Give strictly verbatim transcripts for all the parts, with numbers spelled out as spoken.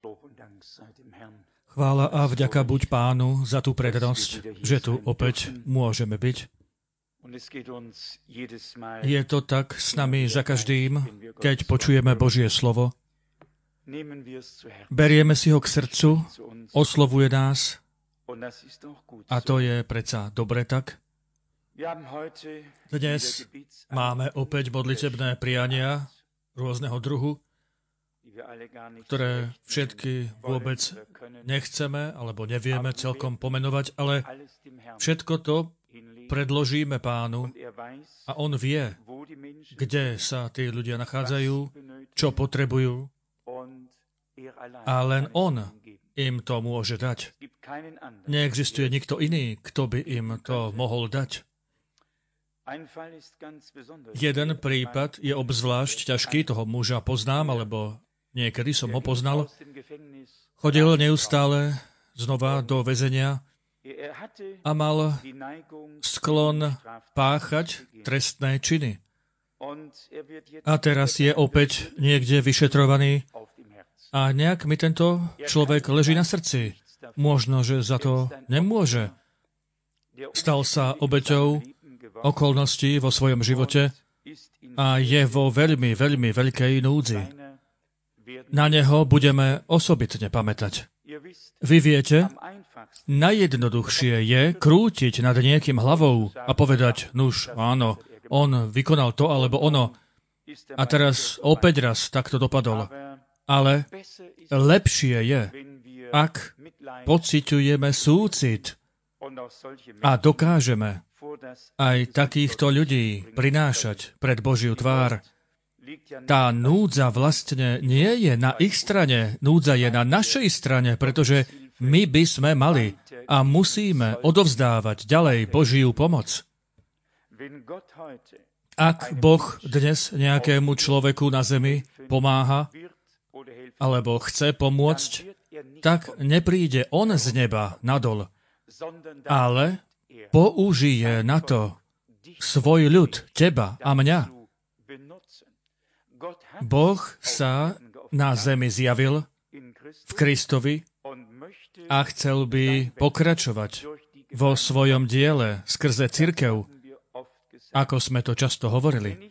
Chvála a vďaka buď Pánu za tú prednosť, že tu opäť môžeme byť. Je to tak s nami za každým, keď počujeme Božie slovo. Berieme si ho k srdcu, oslovuje nás a to je predsa dobre tak. Dnes máme opäť modlitebné priania rôzneho druhu, ktoré všetky vôbec nechceme alebo nevieme celkom pomenovať, ale všetko to predložíme Pánu a On vie, kde sa tí ľudia nachádzajú, čo potrebujú a len On im to môže dať. Neexistuje nikto iný, kto by im to mohol dať. Jeden prípad je obzvlášť ťažký, toho muža poznám, alebo niekedy som ho poznal. Chodil neustále znova do väzenia a mal sklon páchať trestné činy. A teraz je opäť niekde vyšetrovaný a nejak mi tento človek leží na srdci. Možno, že za to nemôže. Stal sa obeťou okolností vo svojom živote a je vo veľmi, veľmi veľkej núdzi. Na neho budeme osobitne pamätať. Vy viete, najjednoduchšie je krútiť nad niekým hlavou a povedať, nuž, áno, on vykonal to alebo ono a teraz opäť raz takto dopadol. Ale lepšie je, ak pociťujeme súcit a dokážeme aj takýchto ľudí prinášať pred Božiu tvár. Tá núdza vlastne nie je na ich strane, núdza je na našej strane, pretože my by sme mali a musíme odovzdávať ďalej Božiu pomoc. Ak Boh dnes nejakému človeku na zemi pomáha alebo chce pomôcť, tak nepríde on z neba nadol, ale použije na to svoj ľud, teba a mňa. Boh sa na zemi zjavil v Kristovi a chcel by pokračovať vo svojom diele skrze cirkev, ako sme to často hovorili.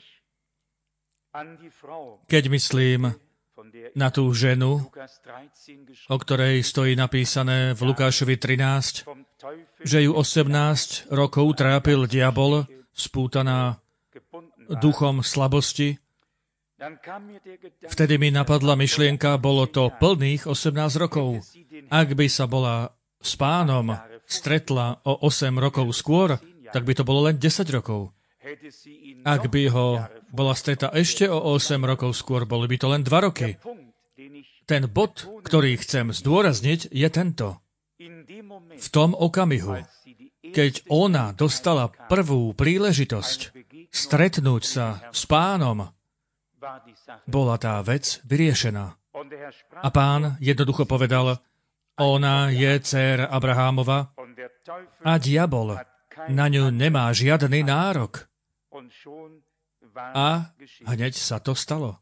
Keď myslím na tú ženu, o ktorej stojí napísané v Lukášovi trinásť, že ju osemnásť rokov trápil diabol, spútaná duchom slabosti, vtedy mi napadla myšlienka, bolo to plných osemnásť rokov. Ak by sa bola s Pánom stretla o osem rokov skôr, tak by to bolo len desať rokov. Ak by ho bola stretla ešte o osem rokov skôr, boli by to len dva roky. Ten bod, ktorý chcem zdôrazniť, je tento. V tom okamihu, keď ona dostala prvú príležitosť stretnúť sa s Pánom, bola tá vec vyriešená. A Pán jednoducho povedal, ona je dcéra Abrahámova a diabol na ňu nemá žiadny nárok. A hneď sa to stalo.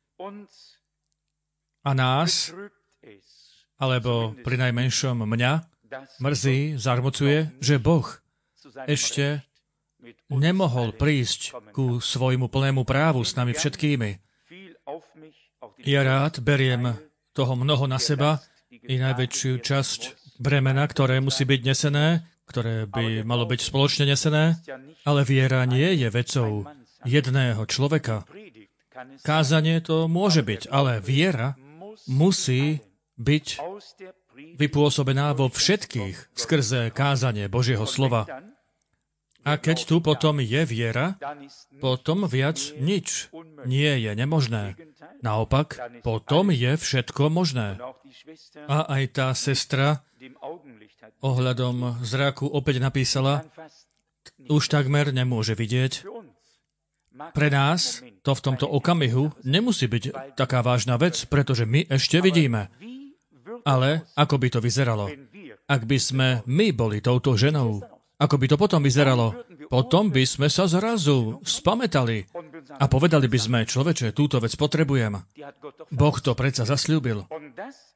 A nás, alebo prinajmenšom mňa, mrzí, zarmucuje, že Boh ešte nemohol prísť ku svojmu plnému právu s nami všetkými. Ja rád beriem toho mnoho na seba i najväčšiu časť bremena, ktoré musí byť nesené, ktoré by malo byť spoločne nesené, ale viera nie je vecou jedného človeka. Kázanie to môže byť, ale viera musí byť vypôsobená vo všetkých skrze kázanie Božieho slova. A keď tu potom je viera, potom viac nič nie je nemožné. Naopak, potom je všetko možné. A aj tá sestra ohľadom zraku opäť napísala, už takmer nemôže vidieť. Pre nás to v tomto okamihu nemusí byť taká vážna vec, pretože my ešte vidíme. Ale ako by to vyzeralo, ak by sme my boli touto ženou? Ako by to potom vyzeralo? Potom by sme sa zrazu spamätali a povedali by sme, človeče, túto vec potrebujem. Boh to predsa zasľúbil.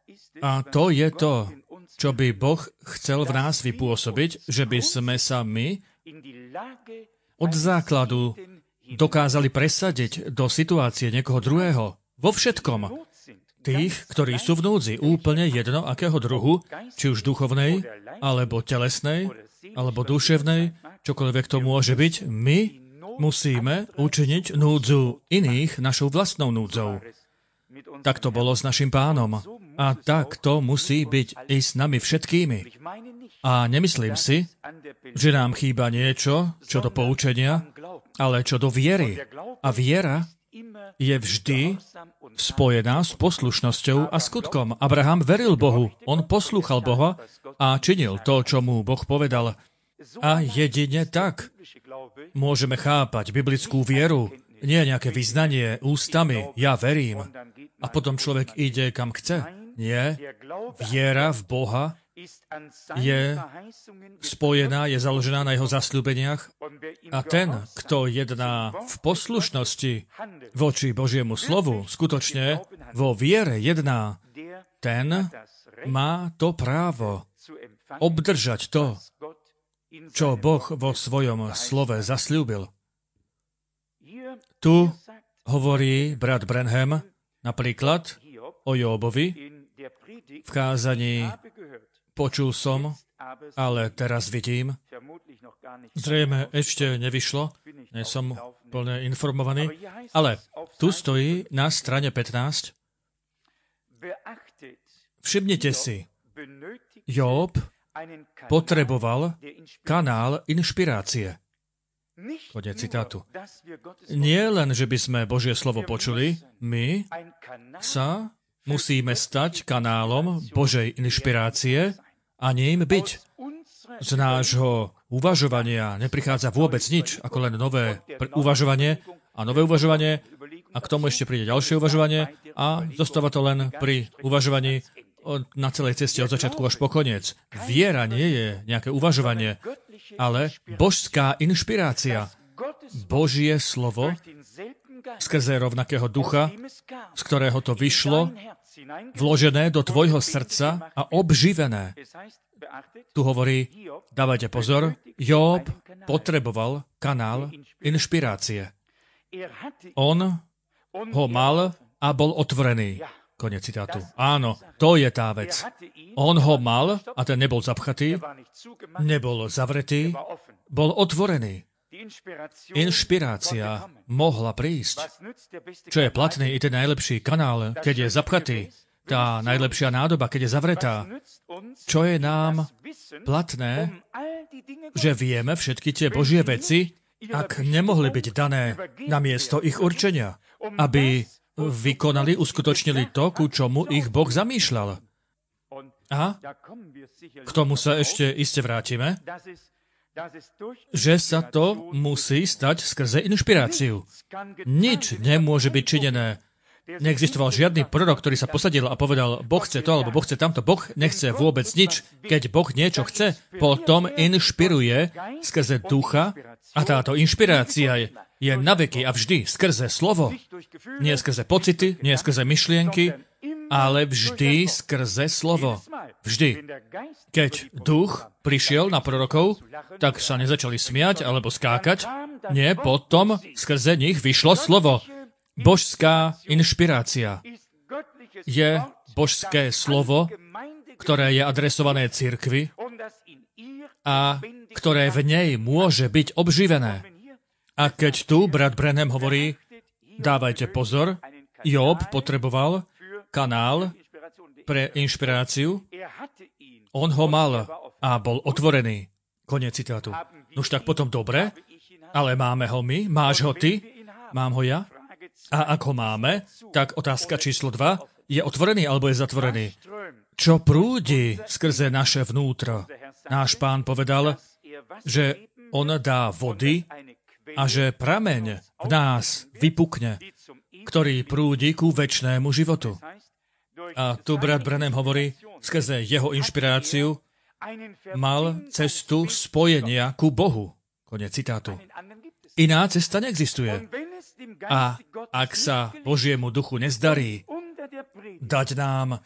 A to je to, čo by Boh chcel v nás vypôsobiť, že by sme sa my od základu dokázali presadiť do situácie niekoho druhého. Vo všetkom. Tých, ktorí sú v núdzi, úplne jedno, akého druhu, či už duchovnej, alebo telesnej, alebo duševnej, čokoľvek to môže byť, my musíme učiniť núdzu iných našou vlastnou núdzou. Tak to bolo s našim Pánom. A tak to musí byť i s nami všetkými. A nemyslím si, že nám chýba niečo, čo do poučenia, ale čo do viery. A viera je vždy spojená s poslušnosťou a skutkom. Abraham veril Bohu, on poslúchal Boha a činil to, čo mu Boh povedal. A jedine tak môžeme chápať biblickú vieru, nie nejaké vyznanie ústami, ja verím, a potom človek ide kam chce. Nie, viera v Boha je spojená, je založená na jeho zasľúbeniach a ten, kto jedná v poslušnosti voči Božiemu slovu, skutočne vo viere jedná, ten má to právo obdržať to, čo Boh vo svojom slove zasľúbil. Tu hovorí brat Branham napríklad o Jóbovi v kázaní počul som, ale teraz vidím. Zrejme ešte nevyšlo, nie som plne informovaný, ale tu stojí na strane pätnásť. Všimnite si, Jób potreboval kanál inšpirácie. Konec citátu. Nie len, že by sme Božie slovo počuli, my sa musíme stať kanálom Božej inšpirácie a ním byť. Z nášho uvažovania neprichádza vôbec nič, ako len nové uvažovanie a nové uvažovanie a k tomu ešte príde ďalšie uvažovanie a zostáva to len pri uvažovaní na celej ceste od začiatku až po koniec. Viera nie je nejaké uvažovanie, ale božská inšpirácia. Božie slovo skrze rovnakého ducha, z ktorého to vyšlo, vložené do tvojho srdca a obživené. Tu hovorí, dávajte pozor, Jób potreboval kanál inšpirácie. On ho mal a bol otvorený. Konec citátu. Áno, to je tá vec. On ho mal a ten nebol zapchatý, nebol zavretý, bol otvorený. Inšpirácia mohla prísť. Čo je platný i ten najlepší kanál, keď je zapchatý, tá najlepšia nádoba, keď je zavretá. Čo je nám platné, že vieme všetky tie Božie veci, ak nemohli byť dané na miesto ich určenia, aby vykonali, uskutočnili to, ku čomu ich Boh zamýšľal. A k tomu sa ešte iste vrátime, že sa to musí stať skrze inšpiráciu. Nič nemôže byť činené. Neexistoval žiadny prorok, ktorý sa posadil a povedal, Boh chce to, alebo Boh chce tamto. Boh nechce vôbec nič. Keď Boh niečo chce, potom inšpiruje skrze ducha a táto inšpirácia je je na veky a vždy skrze slovo. Nie skrze pocity, nie skrze myšlienky, ale vždy skrze slovo. Vždy. Keď duch prišiel na prorokov, tak sa nezačali smiať alebo skákať. Nie, potom skrze nich vyšlo slovo. Božská inšpirácia je božské slovo, ktoré je adresované cirkvi a ktoré v nej môže byť obživené. A keď tu brat Branham hovorí, dávajte pozor, Jób potreboval kanál pre inšpiráciu, on ho mal a bol otvorený. Koniec citátu. Už tak potom dobre, ale máme ho my, máš ho ty, mám ho ja. A ak ho máme, tak otázka číslo dva, je otvorený alebo je zatvorený? Čo prúdi skrze naše vnútro? Náš Pán povedal, že on dá vody, a že prameň v nás vypukne, ktorý prúdi ku večnému životu. A tu brat Branham hovorí, skrze jeho inšpiráciu mal cestu spojenia ku Bohu. Konec citátu. Iná cesta neexistuje. A ak sa Božiemu duchu nezdarí dať nám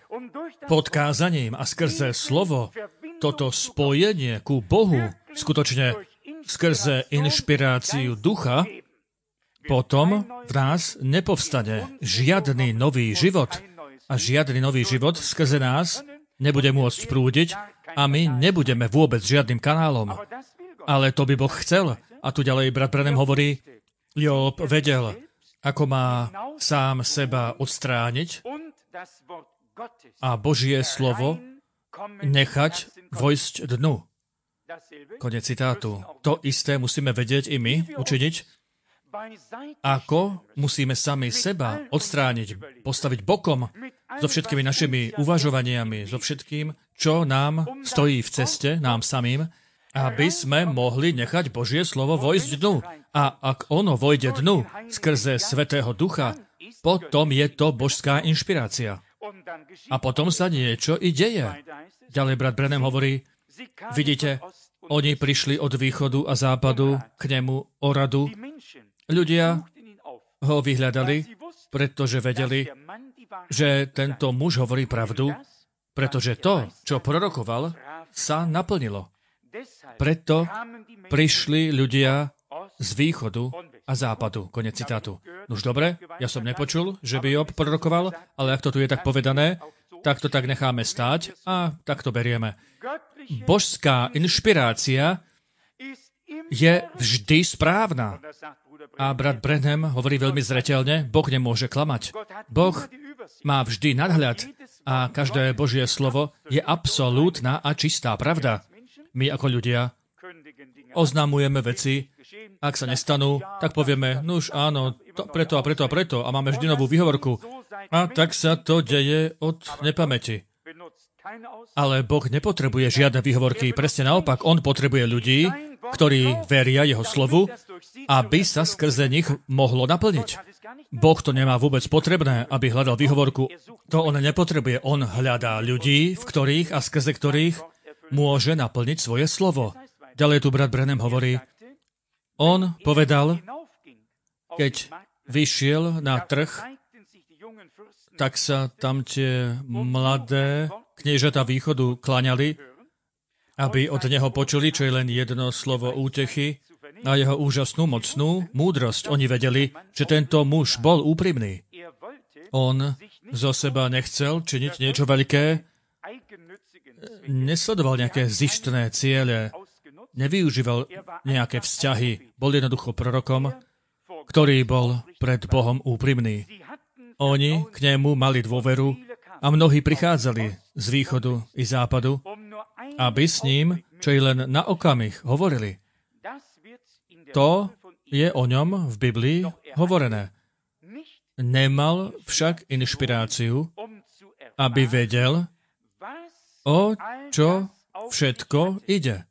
pod kázaním a skrze slovo, toto spojenie ku Bohu, skutočne skrze inšpiráciu ducha, potom v nás nepovstane žiadny nový život a žiadny nový život skrze nás nebude môcť prúdiť a my nebudeme vôbec žiadnym kanálom. Ale to by Boh chcel. A tu ďalej brat Branham hovorí, Job vedel, ako má sám seba odstrániť a Božie slovo nechať vojsť dnu. Konec citátu. To isté musíme vedieť i my, učiniť, ako musíme sami seba odstrániť, postaviť bokom so všetkými našimi uvažovaniami, so všetkým, čo nám stojí v ceste, nám samým, aby sme mohli nechať Božie slovo vojsť dnu. A ak ono vojde dnu skrze Svätého Ducha, potom je to božská inšpirácia. A potom sa niečo i deje. Ďalej brat Branham hovorí, vidíte, oni prišli od východu a západu k nemu o radu. Ľudia ho vyhľadali, pretože vedeli, že tento muž hovorí pravdu, pretože to, čo prorokoval, sa naplnilo. Preto prišli ľudia z východu a západu. Konec citátu. Už dobre, ja som nepočul, že by Job prorokoval, ale ak to tu je tak povedané, tak to tak necháme stáť a tak to berieme. Božská inšpirácia je vždy správna. A brat Branham hovorí veľmi zreteľne, Boh nemôže klamať. Boh má vždy nadhľad a každé Božie slovo je absolútna a čistá pravda. My ako ľudia oznamujeme veci, ak sa nestanú, tak povieme, nuž áno, to, preto a preto a preto a máme vždy novú výhovorku. A tak sa to deje od nepamäti. Ale Boh nepotrebuje žiadne výhovorky, presne naopak, on potrebuje ľudí, ktorí veria jeho slovu, aby sa skrze nich mohlo naplniť. Boh to nemá vôbec potrebné, aby hľadal výhovorku. To on nepotrebuje. On hľadá ľudí, v ktorých a skrze ktorých môže naplniť svoje slovo. Ďalej tu brat Branham hovorí, on povedal, keď vyšiel na trh, tak sa tam tie mladé kniežatá východu kláňali, aby od neho počuli, čo je len jedno slovo útechy a jeho úžasnú, mocnú múdrosť. Oni vedeli, že tento muž bol úprimný. On zo seba nechcel činiť niečo veľké, nesledoval nejaké zištné ciele, nevyužíval nejaké vzťahy, bol jednoducho prorokom, ktorý bol pred Bohom úprimný. Oni k nemu mali dôveru a mnohí prichádzali z východu i západu, aby s ním, čo i len na okamih, hovorili. To je o ňom v Biblii hovorené. Nemal však inšpiráciu, aby vedel, o čo všetko ide.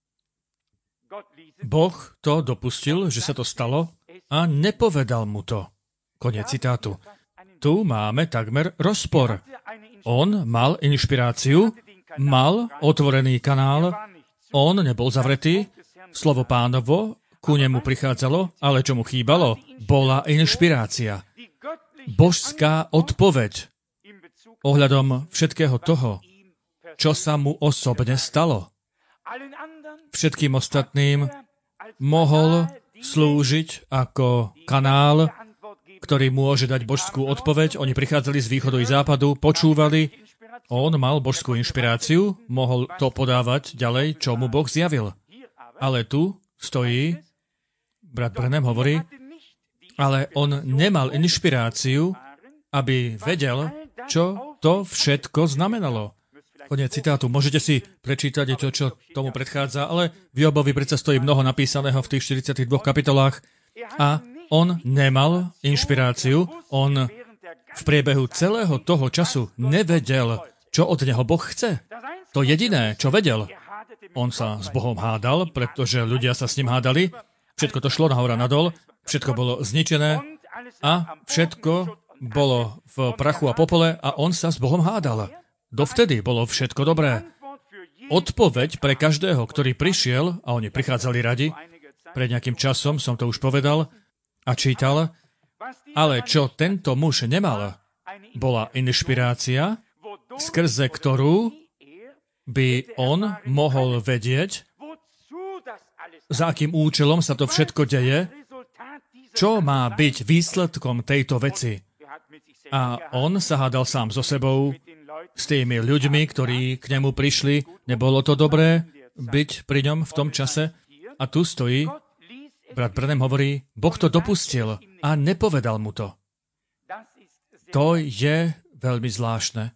Boh to dopustil, že sa to stalo a nepovedal mu to. Koniec citátu. Tu máme takmer rozpor. On mal inšpiráciu, mal otvorený kanál, on nebol zavretý, slovo Pánovo ku nemu prichádzalo, ale čo mu chýbalo, bola inšpirácia. Božská odpoveď ohľadom všetkého toho, čo sa mu osobne stalo. Všetkým ostatným mohol slúžiť ako kanál, ktorý môže dať božskú odpoveď. Oni prichádzali z východu i západu, počúvali, on mal božskú inšpiráciu, mohol to podávať ďalej, čo mu Boh zjavil. Ale tu stojí, brat Branham hovorí, ale on nemal inšpiráciu, aby vedel, čo to všetko znamenalo. Koniec citátu. Môžete si prečítať to, čo tomu predchádza, ale v Jobovi predsa stojí mnoho napísaného v tých štyridsiatich dvoch kapitolách a on nemal inšpiráciu, on v priebehu celého toho času nevedel, čo od neho Boh chce. To jediné, čo vedel, on sa s Bohom hádal, pretože ľudia sa s ním hádali, všetko to šlo nahor a nadol, všetko bolo zničené a všetko bolo v prachu a popole a on sa s Bohom hádal. Dovtedy bolo všetko dobré. Odpoveď pre každého, ktorý prišiel, a oni prichádzali radi, pred nejakým časom som to už povedal a čítal, ale čo tento muž nemal, bola inšpirácia, skrze ktorú by on mohol vedieť, za akým účelom sa to všetko deje, čo má byť výsledkom tejto veci. A on sa hádal sám so sebou, s tými ľuďmi, ktorí k nemu prišli. Nebolo to dobré byť pri ňom v tom čase. A tu stojí, brat Branham hovorí, Boh to dopustil a nepovedal mu to. To je veľmi zvláštne.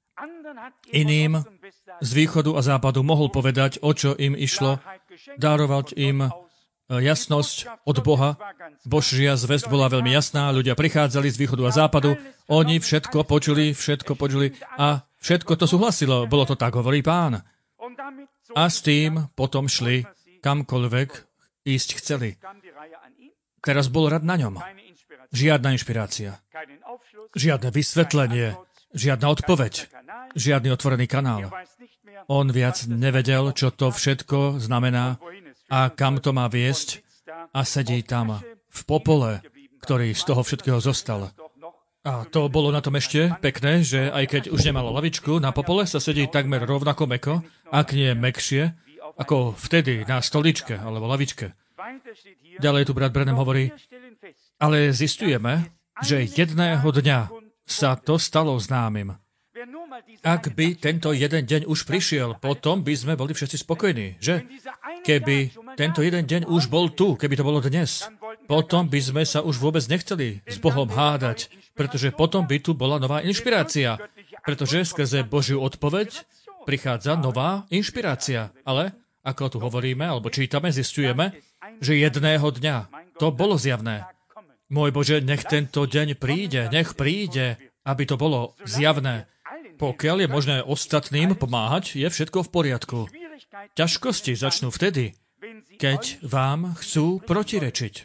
Iným z východu a západu mohol povedať, o čo im išlo, darovať im jasnosť od Boha. Božia zvesť bola veľmi jasná, ľudia prichádzali z východu a západu, oni všetko počuli, všetko počuli a všetko to súhlasilo. Bolo to tak, hovorí Pán. A s tým potom šli kamkoľvek ísť chceli. Teraz bol rad na ňom. Žiadna inšpirácia. Žiadne vysvetlenie. Žiadna odpoveď. Žiadny otvorený kanál. On viac nevedel, čo to všetko znamená a kam to má viesť a sedí tam v popole, ktorý z toho všetkého zostal. A to bolo na tom ešte pekné, že aj keď už nemalo lavičku, na popole sa sedí takmer rovnako mäkko, ak nie mäkšie, ako vtedy na stoličke alebo lavičke. Ďalej tu brat Branham hovorí, ale zistujeme, že jedného dňa sa to stalo známym. Ak by tento jeden deň už prišiel, potom by sme boli všetci spokojní, že? Keby tento jeden deň už bol tu, keby to bolo dnes, potom by sme sa už vôbec nechceli s Bohom hádať, pretože potom by tu bola nová inšpirácia. Pretože skrze Božiu odpoveď prichádza nová inšpirácia. Ale, ako tu hovoríme, alebo čítame, zistujeme, že jedného dňa to bolo zjavné. Môj Bože, nech tento deň príde, nech príde, aby to bolo zjavné. Pokiaľ je možné ostatným pomáhať, je všetko v poriadku. Ťažkosti začnú vtedy, keď vám chcú protirečiť.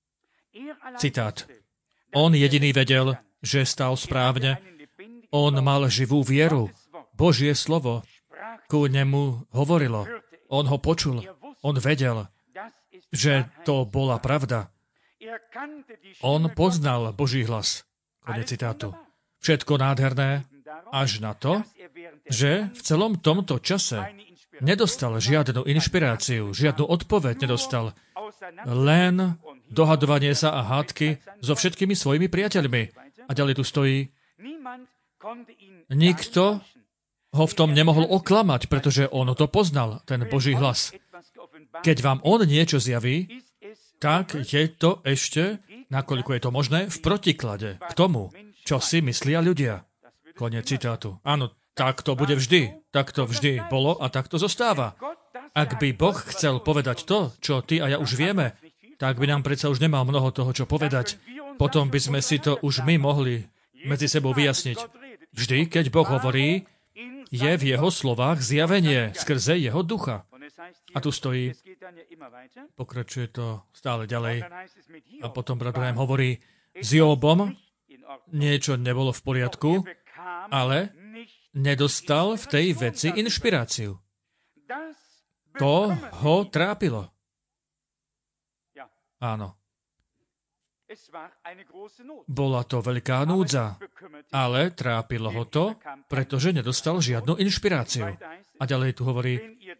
Citát. On jediný vedel, že stal správne. On mal živú vieru. Božie slovo ku nemu hovorilo. On ho počul. On vedel, že to bola pravda. On poznal Boží hlas. Konec citátu. Všetko nádherné, až na to, že v celom tomto čase nedostal žiadnu inšpiráciu, žiadnu odpoveď nedostal. Len dohadovanie sa a hádky so všetkými svojimi priateľmi. A ďalej tu stojí. Nikto ho v tom nemohol oklamať, pretože on to poznal, ten Boží hlas. Keď vám on niečo zjaví, tak je to ešte, nakoľko je to možné, v protiklade k tomu, čo si myslia ľudia. Koniec citátu. Áno, tak to bude vždy. Tak to vždy bolo a tak to zostáva. Ak by Boh chcel povedať to, čo ty a ja už vieme, tak by nám predsa už nemal mnoho toho, čo povedať. Potom by sme si to už my mohli medzi sebou vyjasniť. Vždy, keď Boh hovorí, je v jeho slovách zjavenie skrze jeho ducha. A tu stojí, pokračuje to stále ďalej. A potom brat Branham hovorí, s Jóbom niečo nebolo v poriadku, ale nedostal v tej veci inšpiráciu. To ho trápilo. Áno. Bola to veľká núdza, ale trápilo ho to, pretože nedostal žiadnu inšpiráciu. A ďalej tu hovorí,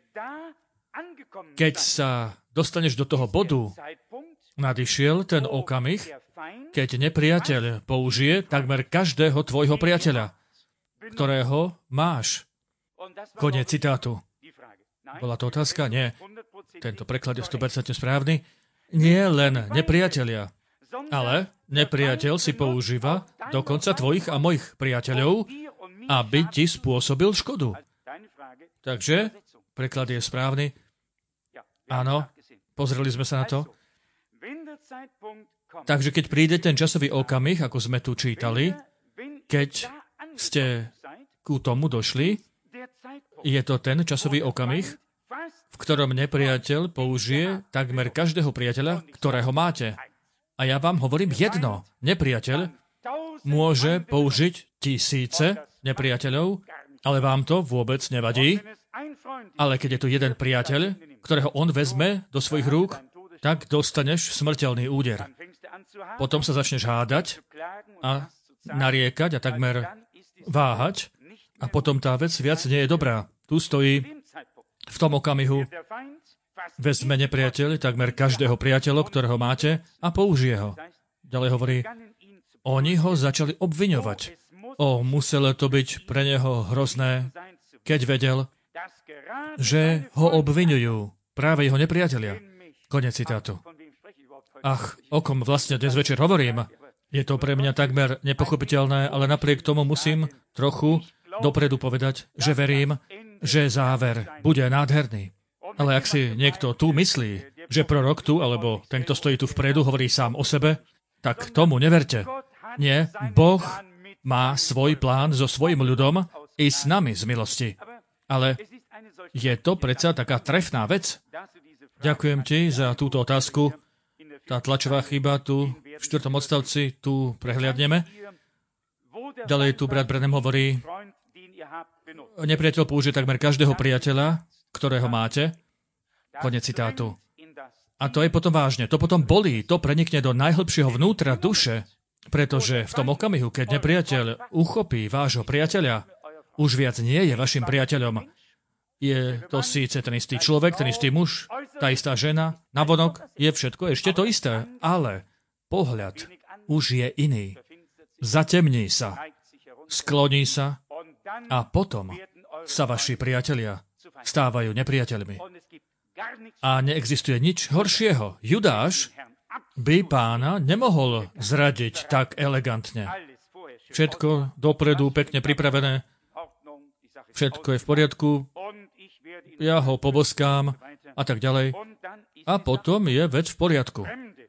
keď sa dostaneš do toho bodu, nadišiel ten okamih, keď nepriateľ použije takmer každého tvojho priateľa, ktorého máš. Koniec citátu. Bola to otázka? Nie. Tento preklad je sto percent správny. Nie len nepriatelia, ale nepriateľ si používa dokonca tvojich a mojich priateľov, aby ti spôsobil škodu. Takže preklad je správny. Áno, pozreli sme sa na to. Takže keď príde ten časový okamih, ako sme tu čítali, keď ste ku tomu došli, je to ten časový okamih, v ktorom nepriateľ použije takmer každého priateľa, ktorého máte. A ja vám hovorím jedno. Nepriateľ môže použiť tisíce nepriateľov, ale vám to vôbec nevadí. Ale keď je tu jeden priateľ, ktorého on vezme do svojich rúk, tak dostaneš smrteľný úder. Potom sa začneš hádať a nariekať a takmer váhať A potom tá vec viac nie je dobrá. Tu stojí v tom okamihu vezme nepriateľ takmer každého priateľa, ktorého máte, a použije ho. Ďalej hovorí, oni ho začali obviňovať. O, muselo to byť pre neho hrozné, keď vedel, že ho obviňujú práve jeho nepriatelia. Konec citátu. Ach, o kom vlastne dnes večer hovorím? Je to pre mňa takmer nepochopiteľné, ale napriek tomu musím trochu dopredu povedať, že verím, že záver bude nádherný. Ale ak si niekto tu myslí, že prorok tu, alebo ten, kto stojí tu vpredu, hovorí sám o sebe, tak tomu neverte. Nie, Boh má svoj plán so svojím ľudom i s nami z milosti. Ale je to predsa taká trefná vec? Ďakujem ti za túto otázku. Tá tlačová chyba tu v štvrtom odstavci tu prehliadneme. Ďalej tu brat Branham hovorí, nepriateľ použije takmer každého priateľa, ktorého máte. Konec citátu. A to je potom vážne. To potom bolí. To prenikne do najhlbšieho vnútra duše, pretože v tom okamihu, keď nepriateľ uchopí vášho priateľa, už viac nie je vašim priateľom. Je to síce ten istý človek, ten istý muž, tá istá žena, navonok je všetko ešte to isté, ale pohľad už je iný. Zatemní sa, skloní sa a potom sa vaši priatelia stávajú nepriateľmi. A neexistuje nič horšieho. Judáš by pána nemohol zradiť tak elegantne. Všetko dopredu pekne pripravené, všetko je v poriadku, ja ho poboskám a tak ďalej. A potom je vec v poriadku.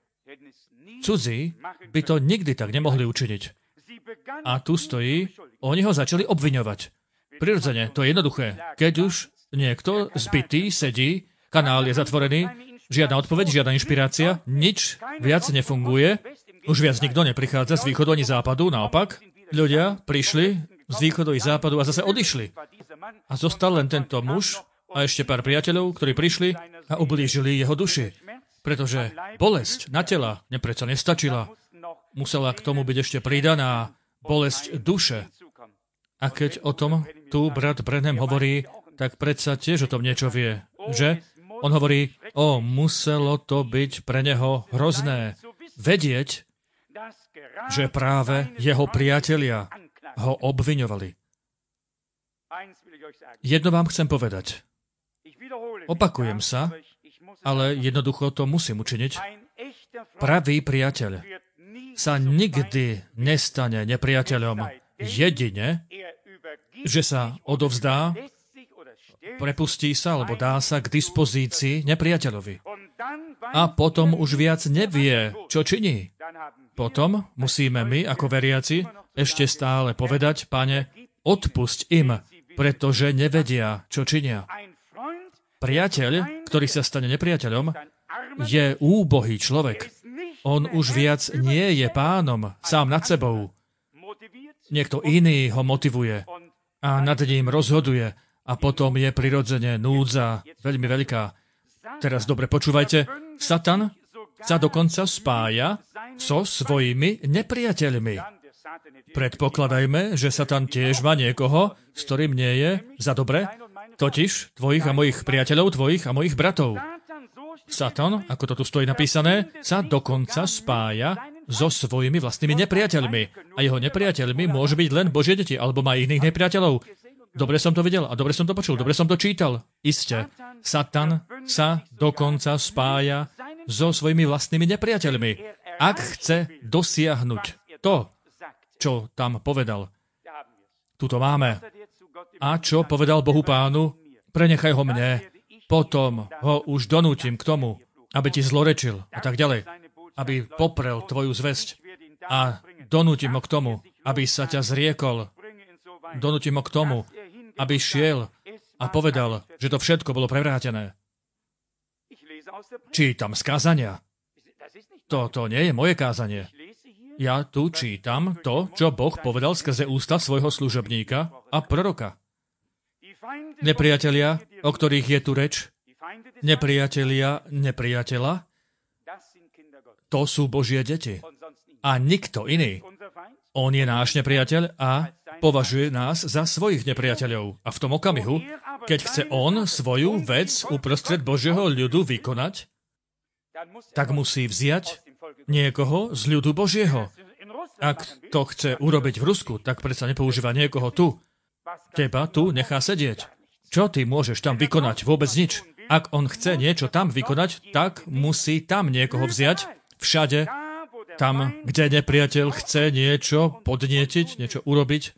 Cudzí by to nikdy tak nemohli učiniť. A tu stojí, oni ho začali obviňovať. Prirodzene, to je jednoduché. Keď už niekto zbytý sedí, kanál je zatvorený, žiadna odpoveď, žiadna inšpirácia, nič viac nefunguje, už viac nikto neprichádza z východu ani západu, naopak, ľudia prišli z východu i západu a zase odišli. A zostal len tento muž a ešte pár priateľov, ktorí prišli a ublížili jeho duši. Pretože bolesť na tela nepreco nestačila. Musela k tomu byť ešte pridaná bolesť duše. A keď o tom tu brat Branham hovorí, tak predsa tiež o tom niečo vie. Že? On hovorí, o, muselo to byť pre neho hrozné vedieť, že práve jeho priatelia ho obviňovali. Jedno vám chcem povedať. Opakujem sa, ale jednoducho to musím učiniť. Pravý priateľ sa nikdy nestane nepriateľom jedine, že sa odovzdá, prepustí sa, alebo dá sa k dispozícii nepriateľovi. A potom už viac nevie, čo činí. Potom musíme my, ako veriaci, ešte stále povedať, Pane, odpusť im, pretože nevedia, čo činia. Priateľ, ktorý sa stane nepriateľom, je úbohý človek. On už viac nie je pánom, sám nad sebou. Niekto iný ho motivuje a nad ním rozhoduje a potom je prirodzene núdza veľmi veľká. Teraz dobre počúvajte, Satan sa dokonca spája so svojimi nepriateľmi. Predpokladajme, že Satan tiež má niekoho, s ktorým nie je za dobre, totiž tvojich a mojich priateľov, tvojich a mojich bratov. Satan, ako to tu stojí napísané, sa dokonca spája so svojimi vlastnými nepriateľmi. A jeho nepriateľmi môže byť len Božie deti, alebo má iných nepriateľov. Dobre som to videl a dobre som to počul, dobre som to čítal. Isté, Satan sa dokonca spája so svojimi vlastnými nepriateľmi. Ak chce dosiahnuť to, čo tam povedal. Tuto máme. A čo povedal Bohu Pánu? Prenechaj ho mne, potom ho už donútim k tomu, aby ti zlorečil a tak ďalej. Aby poprel tvoju zvesť a donútim ho k tomu, aby sa ťa zriekol. Donútim ho k tomu, aby šiel a povedal, že to všetko bolo prevrátené. Čítam z kázania. Toto nie je moje kázanie. Ja tu čítam to, čo Boh povedal skrze ústa svojho služobníka a proroka. Nepriatelia, o ktorých je tu reč, nepriatelia nepriateľa, to sú Božie deti. A nikto iný. On je náš nepriateľ a považuje nás za svojich nepriateľov. A v tom okamihu, keď chce on svoju vec uprostred Božieho ľudu vykonať, tak musí vziať niekoho z ľudu Božieho. Ak to chce urobiť v Rusku, tak predsa nepoužíva niekoho tu. Teba tu nechá sedieť. Čo ty môžeš tam vykonať? Vôbec nič. Ak on chce niečo tam vykonať, tak musí tam niekoho vziať. Všade, tam, kde nepriateľ chce niečo podnietiť, niečo urobiť,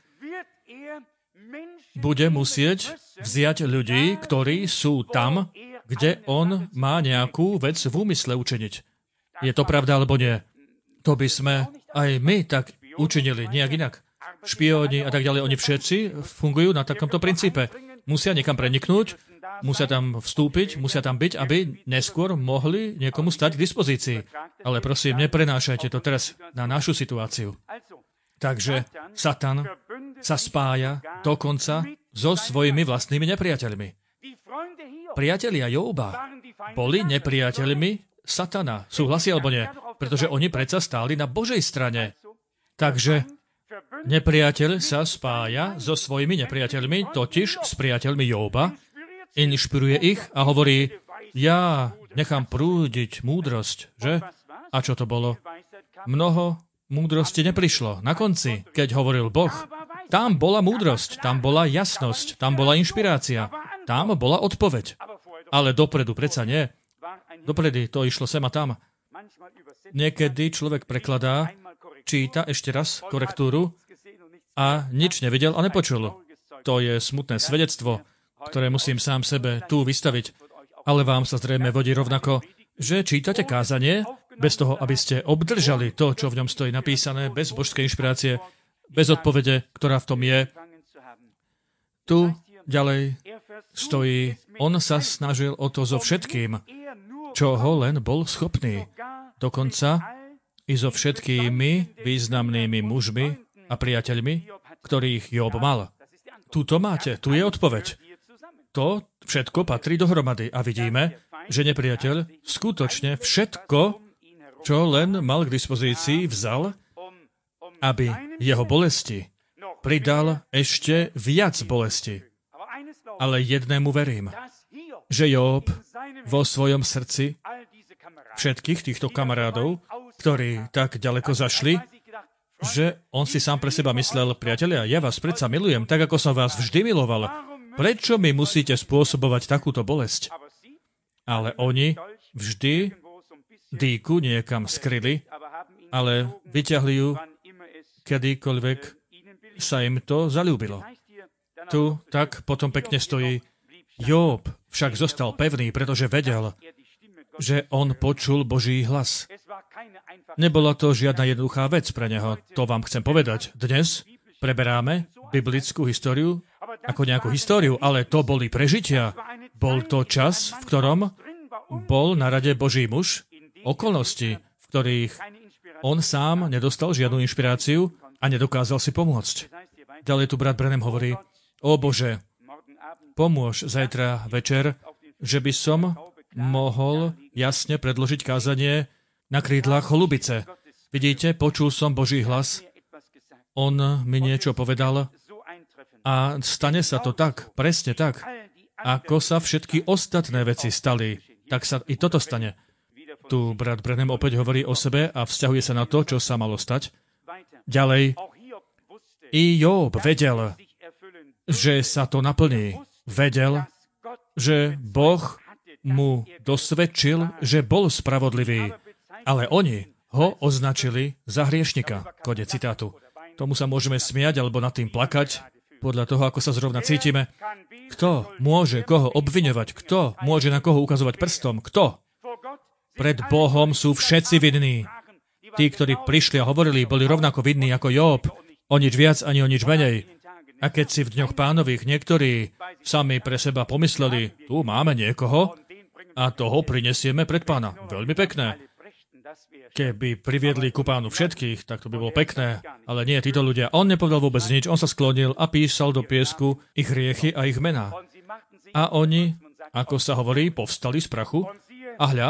bude musieť vziať ľudí, ktorí sú tam, kde on má nejakú vec v úmysle učiniť. Je to pravda, alebo nie? To by sme aj my tak učinili, nejak inak. Špióni a tak ďalej, oni všetci fungujú na takomto princípe. Musia niekam preniknúť, musia tam vstúpiť, musia tam byť, aby neskôr mohli niekomu stať k dispozícii. Ale prosím, neprenášajte to teraz na našu situáciu. Takže Satan sa spája dokonca so svojimi vlastnými nepriateľmi. Priatelia Jóba boli nepriateľmi Satana. Súhlasí alebo nie? Pretože oni predsa stáli na Božej strane. Takže nepriateľ sa spája so svojimi nepriateľmi, totiž s priateľmi Jóba, inšpiruje ich a hovorí, ja nechám prúdiť múdrosť, že? A čo to bolo? Mnoho múdrosti neprišlo. Na konci, keď hovoril Boh, tam bola múdrosť, tam bola jasnosť, tam bola inšpirácia, tam bola odpoveď. Ale dopredu predsa nie. Dopredu to išlo sem a tam. Niekedy človek prekladá, číta ešte raz korektúru a nič nevidel a nepočul. To je smutné svedectvo, ktoré musím sám sebe tu vystaviť. Ale vám sa zrejme vodí rovnako, že čítate kázanie bez toho, aby ste obdržali to, čo v ňom stojí napísané, bez božskej inšpirácie, bez odpovede, ktorá v tom je. Tu ďalej stojí, on sa snažil o to so všetkým, čo ho len bol schopný. Dokonca i so všetkými významnými mužmi a priateľmi, ktorých Job mal. Tu to máte, tu je odpoveď. To všetko patrí dohromady a vidíme, že nepriateľ skutočne všetko, čo len mal k dispozícii, vzal, aby jeho bolesti pridal ešte viac bolesti. Ale jednému verím, že Job vo svojom srdci všetkých týchto kamarádov, ktorí tak ďaleko zašli, že on si sám pre seba myslel, priatelia, ja vás predsa milujem, tak ako som vás vždy miloval. Prečo mi musíte spôsobovať takúto bolesť? Ale oni vždy dýku niekam skryli, ale vyťahli ju, kedykoľvek sa im to zaľúbilo. Tu tak potom pekne stojí. Job však zostal pevný, pretože vedel, že on počul Boží hlas. Nebola to žiadna jednoduchá vec pre neho, to vám chcem povedať. Dnes preberáme biblickú históriu ako nejakú históriu, ale to boli prežitia. Bol to čas, v ktorom bol na rade Boží muž, okolnosti, v ktorých on sám nedostal žiadnu inšpiráciu a nedokázal si pomôcť. Ďalej tu brat Branham hovorí, o Bože, pomôž zajtra večer, že by som mohol jasne predložiť kázanie na krídlach holubice. Vidíte, počul som Boží hlas, on mi niečo povedal a stane sa to tak, presne tak, ako sa všetky ostatné veci stali, tak sa i toto stane. Tu brat Branham opäť hovorí o sebe a vzťahuje sa na to, čo sa malo stať. Ďalej, i Job vedel, že sa to naplní. Vedel, že Boh mu dosvedčil, že bol spravodlivý, ale oni ho označili za hriešnika. Konec citátu. Tomu sa môžeme smiať alebo nad tým plakať, podľa toho, ako sa zrovna cítime. Kto môže koho obviňovať? Kto môže na koho ukazovať prstom? Kto? Pred Bohom sú všetci vinní. Tí, ktorí prišli a hovorili, boli rovnako vinní ako Job. O nič viac, ani o nič menej. A keď si v dňoch pánových niektorí sami pre seba pomysleli, tu máme niekoho a toho prinesieme pred pána. Veľmi pekné. Keby priviedli ku pánu všetkých, tak to by bolo pekné. Ale nie, títo ľudia. On nepovedal vôbec nič, on sa sklonil a písal do piesku ich hriechy a ich mená. A oni, ako sa hovorí, povstali z prachu. A hľa,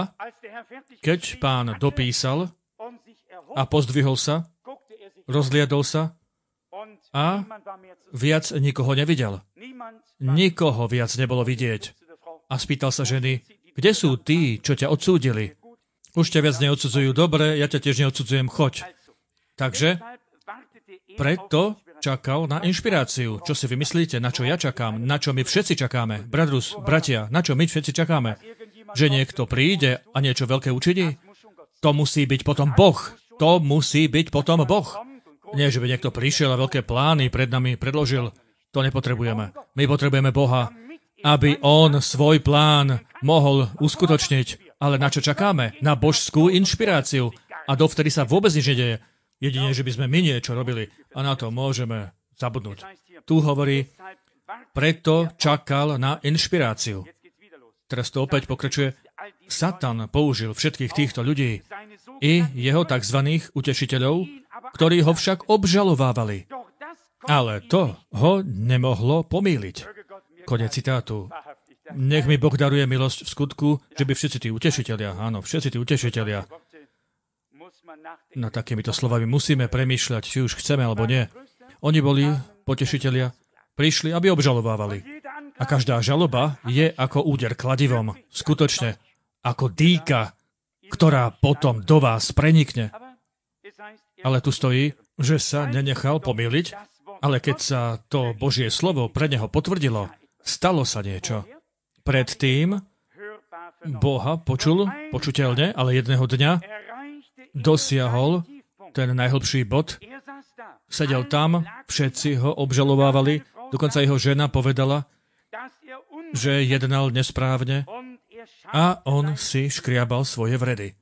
keď pán dopísal a pozdvihol sa, rozliadol sa a viac nikoho nevidel. Nikoho viac nebolo vidieť. A spýtal sa ženy, kde sú tí, čo ťa odsúdili? Už ťa viac neodsudzujú, dobre, ja ťa tiež neodsudzujem, choď. Takže preto čakal na inšpiráciu. Čo si vymyslíte, na čo ja čakám, na čo my všetci čakáme? Bradrus, bratia, na čo my všetci čakáme? Že niekto príde a niečo veľké učiní? To musí byť potom Boh. To musí byť potom Boh. Nie, že by niekto prišiel a veľké plány pred nami predložil. To nepotrebujeme. My potrebujeme Boha, aby On svoj plán mohol uskutočniť. Ale na čo čakáme? Na božskú inšpiráciu. A dovtedy sa vôbec nič nedeje. Jedine, že by sme my niečo robili. A na to môžeme zabudnúť. Tu hovorí, preto čakal na inšpiráciu. Teraz to opäť pokračuje. Satan použil všetkých týchto ľudí i jeho tzv. Utešiteľov, ktorí ho však obžalovávali. Ale to ho nemohlo pomýliť. Konec citátu. Nech mi Boh daruje milosť v skutku, že by všetci tí utešitelia, áno, všetci tí utešitelia, na takýmito slovami musíme premýšľať, či už chceme alebo nie. Oni boli potešitelia, prišli, aby obžalovávali. A každá žaloba je ako úder kladivom. Skutočne, ako dýka, ktorá potom do vás prenikne. Ale tu stojí, že sa nenechal pomýliť, ale keď sa to Božie slovo pre neho potvrdilo, stalo sa niečo. Predtým Boha počul počuteľne, ale jedného dňa dosiahol ten najhlbší bod. Sedel tam, všetci ho obžalovávali, dokonca jeho žena povedala, že jednal nesprávne a on si škriabal svoje vredy.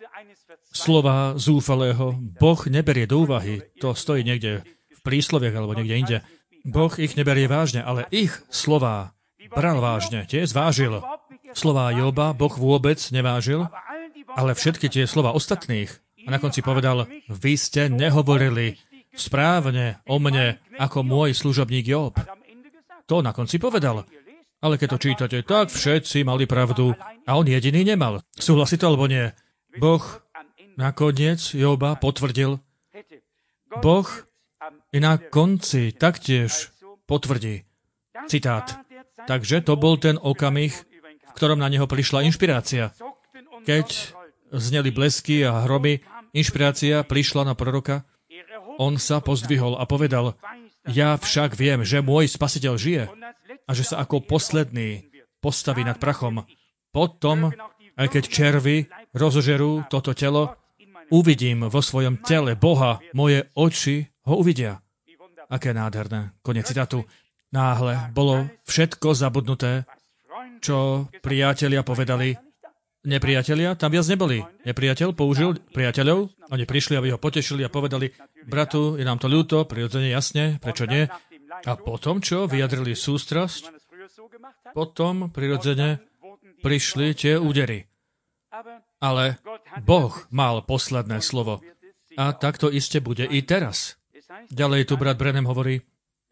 Slova zúfalého Boh neberie do úvahy. To stojí niekde v prísloviach alebo niekde inde. Boh ich neberie vážne, ale ich slová bral vážne, tie zvážil. Slová Joba Boh vôbec nevážil, ale všetky tie slova ostatných. A na konci povedal, vy ste nehovorili správne o mne ako môj služobník Job. To na konci povedal. Ale keď to čítate, tak všetci mali pravdu a on jediný nemal. Súhlasí to alebo nie? Boh nakoniec Joba potvrdil. Boh i na konci taktiež potvrdí. Citát. Takže to bol ten okamih, v ktorom na neho prišla inšpirácia. Keď zneli blesky a hromy, inšpirácia prišla na proroka, on sa pozdvihol a povedal, ja však viem, že môj spasiteľ žije a že sa ako posledný postaví nad prachom. Potom, aj keď červy rozožerú toto telo, uvidím vo svojom tele Boha, moje oči ho uvidia. Aké nádherné. Koniec citátu. Náhle bolo všetko zabudnuté, čo priatelia povedali. Nepriatelia tam viac neboli. Nepriateľ použil priateľov, oni prišli, aby ho potešili a povedali, bratu, je nám to ľúto, prirodzene jasne, prečo nie? A potom, čo vyjadrili sústrasť, potom prirodzene prišli tie údery. Ale Boh mal posledné slovo. A takto iste bude i teraz. Ďalej tu brat Branham hovorí,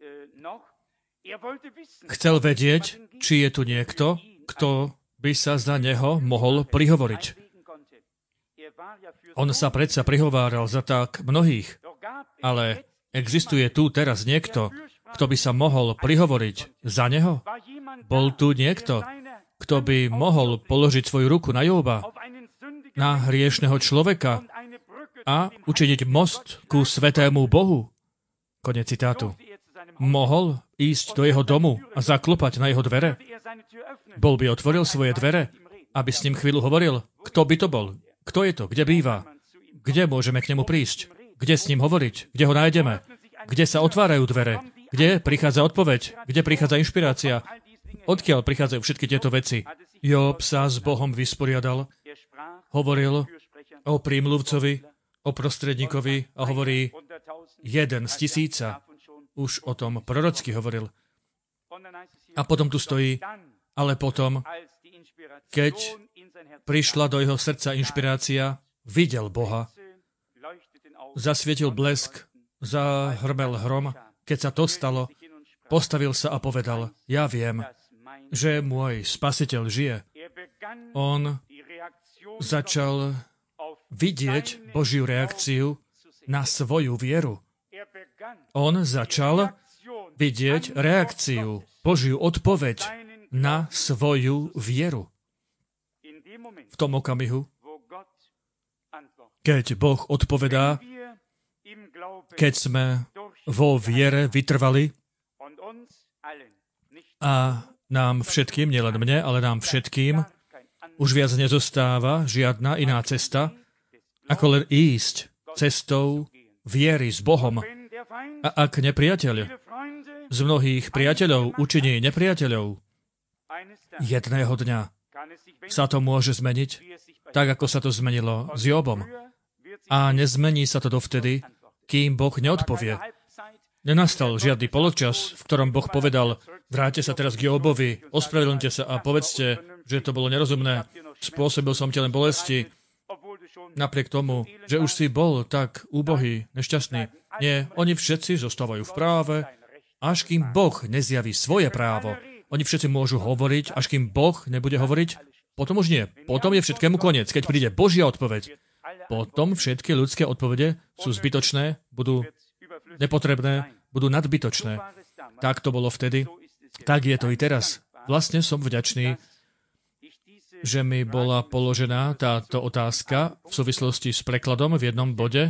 chcel vedieť, či je tu niekto, kto by sa za neho mohol prihovoriť. On sa predsa prihováral za tak mnohých, ale existuje tu teraz niekto, kto by sa mohol prihovoriť za neho? Bol tu niekto, kto by mohol položiť svoju ruku na Joba, na hriešneho človeka a učiniť most ku svetému Bohu? Konec citátu. Mohol ísť do jeho domu a zaklopať na jeho dvere? Bol by otvoril svoje dvere, aby s ním chvíľu hovoril? Kto by to bol? Kto je to? Kde býva? Kde môžeme k nemu prísť? Kde s ním hovoriť? Kde ho nájdeme? Kde sa otvárajú dvere? Kde prichádza odpoveď? Kde prichádza inšpirácia? Odkiaľ prichádzajú všetky tieto veci? Job sa s Bohom vysporiadal, hovoril o prímluvcovi, o prostredníkovi a hovorí jeden z tisíca. Už o tom prorocky hovoril. A potom tu stojí, ale potom, keď prišla do jeho srdca inšpirácia, videl Boha, zasvietil blesk, zahrmel hrom. Keď sa to stalo, postavil sa a povedal, ja viem, že môj spasiteľ žije. On začal vidieť Božiu reakciu na svoju vieru. On začal vidieť reakciu, Božiu odpoveď na svoju vieru. V tom okamihu, keď Boh odpovedá, keď sme vo viere vytrvali a nám všetkým, nielen mne, ale nám všetkým, už viac nezostáva žiadna iná cesta, ako len ísť cestou viery s Bohom. A ak nepriateľ z mnohých priateľov učiní nepriateľov, jedného dňa sa to môže zmeniť, tak ako sa to zmenilo s Jobom. A nezmení sa to dovtedy, kým Boh neodpovie. Nenastal žiadny poločas, v ktorom Boh povedal, vráťte sa teraz k Jobovi, ospravedlňte sa a povedzte, že to bolo nerozumné, spôsobil som ti len bolesti, napriek tomu, že už si bol tak úbohý, nešťastný. Nie, oni všetci zostávajú v práve, až kým Boh nezjaví svoje právo. Oni všetci môžu hovoriť, až kým Boh nebude hovoriť, potom už nie. Potom je všetkému koniec. Keď príde Božia odpoveď, potom všetky ľudské odpovede sú zbytočné, budú nepotrebné, budú nadbytočné. Tak to bolo vtedy, tak je to i teraz. Vlastne som vďačný, že mi bola položená táto otázka v súvislosti s prekladom v jednom bode,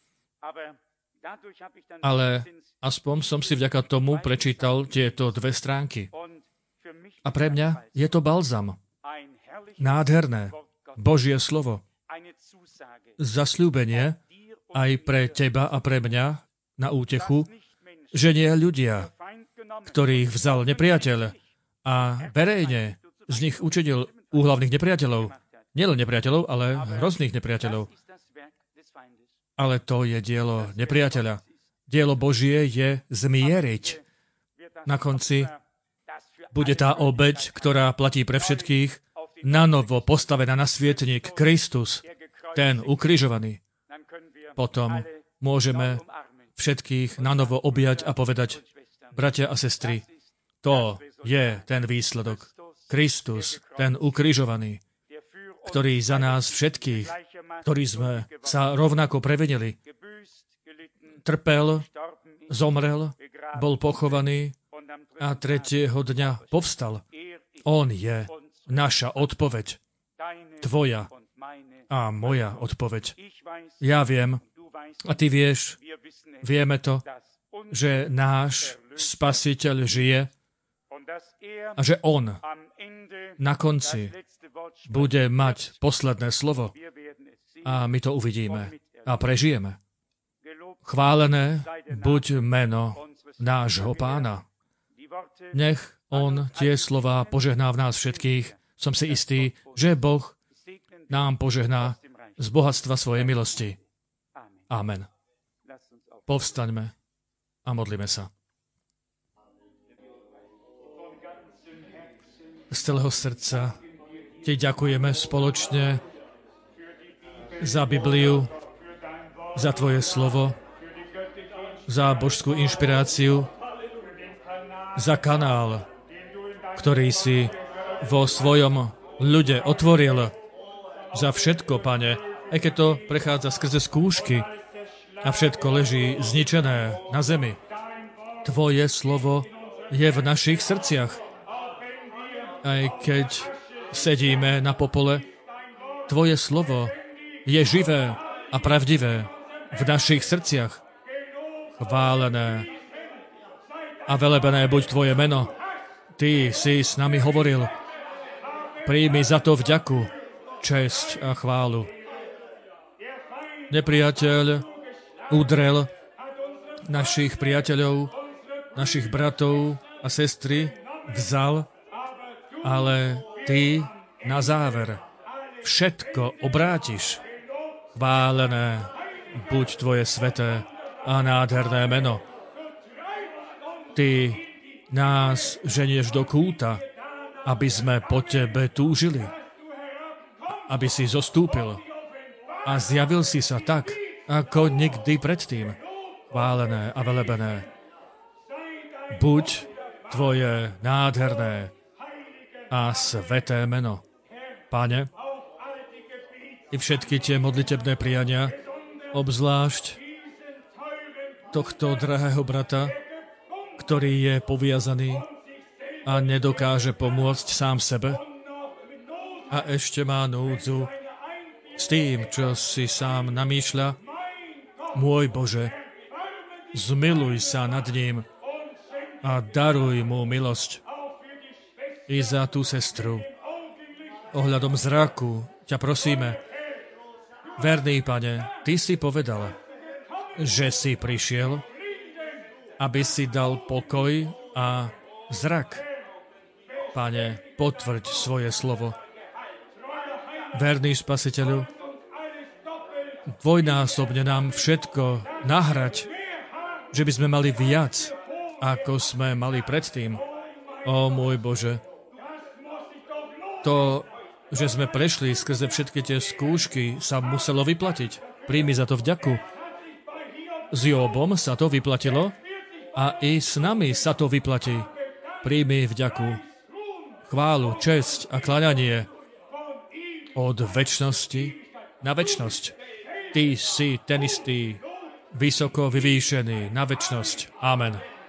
ale aspoň som si vďaka tomu prečítal tieto dve stránky. A pre mňa je to balzam. Nádherné Božie slovo. Zasľúbenie aj pre teba a pre mňa na útechu, že nie ľudia, ktorých vzal nepriateľ a verejne z nich učinil úhlavných nepriateľov. Nielen nepriateľov, ale hrozných nepriateľov. Ale to je dielo nepriateľa. Dielo Božie je zmieriť. Na konci bude tá obeť, ktorá platí pre všetkých, nanovo postavená na svietnik Kristus, ten ukrižovaný. Potom môžeme všetkých nanovo objať a povedať, bratia a sestry, to je ten výsledok. Kristus, ten ukrižovaný, ktorý za nás všetkých, ktorí sme sa rovnako previnili, trpel, zomrel, bol pochovaný a tretieho dňa povstal. On je naša odpoveď, tvoja a moja odpoveď. Ja viem, a ty vieš, vieme to, že náš Spasiteľ žije a že on na konci bude mať posledné slovo a my to uvidíme a prežijeme. Chválené buď meno nášho Pána. Nech on tie slová požehná v nás všetkých. Som si istý, že Boh nám požehná z bohatstva svojej milosti. Amen. Povstaňme a modlíme sa. Z celého srdca ti ďakujeme spoločne za Bibliu, za tvoje slovo, za božskú inšpiráciu, za kanál, ktorý si vo svojom ľude otvoril, za všetko, Pane, aj keď to prechádza skrze skúšky a všetko leží zničené na zemi. Tvoje slovo je v našich srdciach. Aj keď sedíme na popole, tvoje slovo je živé a pravdivé v našich srdciach. Chválené a velebené buď tvoje meno. Ty si s nami hovoril. Príjmi za to vďaku, česť a chválu. Nepriateľ udrel našich priateľov, našich bratov a sestry, vzal, ale ty na záver všetko obrátiš. Chválené buď tvoje sveté a nádherné meno. Ty nás ženieš do kúta, aby sme po tebe túžili, aby si zostúpil a zjavil si sa tak, ako nikdy predtým. Chválené a velebené buď tvoje nádherné a sveté meno. Pane, i všetky tie modlitebné priania, obzvlášť tohto drahého brata, ktorý je poviazaný a nedokáže pomôcť sám sebe a ešte má núdzu s tým, čo si sám namýšľa. Môj Bože, zmiluj sa nad ním a daruj mu milosť i za tú sestru. Ohľadom zraku ťa prosíme, verný Pane, Ty si povedal, že si prišiel, aby si dal pokoj a zrak. Pane, potvrď svoje slovo. Verný Spasiteľu, dvojnásobne nám všetko nahrať, že by sme mali viac, ako sme mali predtým. Ó môj Bože, to, že sme prešli skrze všetky tie skúšky, sa muselo vyplatiť. Príjmi za to vďaku. S Jobom sa to vyplatilo a i s nami sa to vyplatí. Príjmi vďaku, chválu, česť a kláňanie od večnosti na večnosť. Ty si ten istý, vysoko vyvýšený na večnosť. Amen.